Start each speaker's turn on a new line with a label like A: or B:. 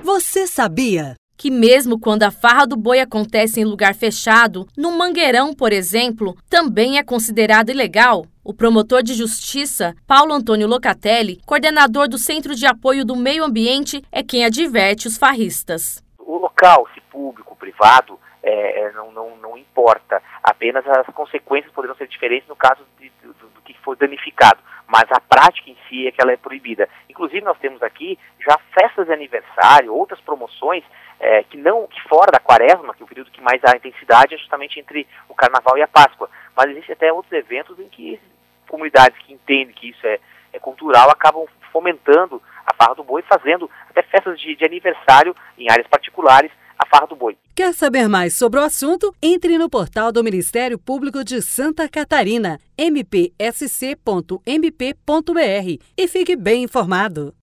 A: Você sabia
B: que mesmo quando a farra do boi acontece em lugar fechado, no Mangueirão, por exemplo, também é considerado ilegal? O promotor de justiça, Paulo Antônio Locatelli, coordenador do Centro de Apoio do Meio Ambiente, é quem adverte os farristas.
C: O local, se público, privado, não importa. Apenas as consequências poderão ser diferentes no caso do que for danificado. Mas a prática em si é que ela é proibida. Inclusive nós temos aqui já festas de aniversário, outras promoções que fora da quaresma, que é o período que mais há intensidade é justamente entre o carnaval e a Páscoa. Mas existem até outros eventos em que comunidades que entendem que isso é cultural acabam fomentando a farra do boi, fazendo até festas de aniversário em áreas particulares, a farra do boi.
A: Quer saber mais sobre o assunto? Entre no portal do Ministério Público de Santa Catarina, mpsc.mp.br, e fique bem informado.